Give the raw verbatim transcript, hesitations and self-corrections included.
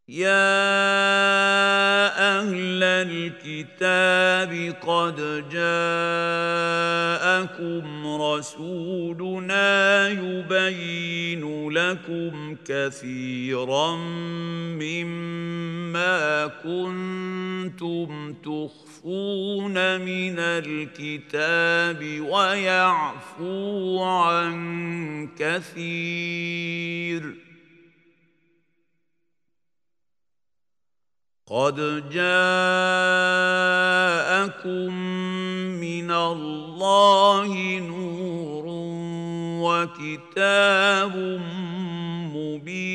يا أهل الكتاب قد جاءكم رسولنا يبين لكم كثيرا مما كنتم تخفون من الكتاب ويعفو عن كثير. قد جاءكم من الله نور وكتاب مبين.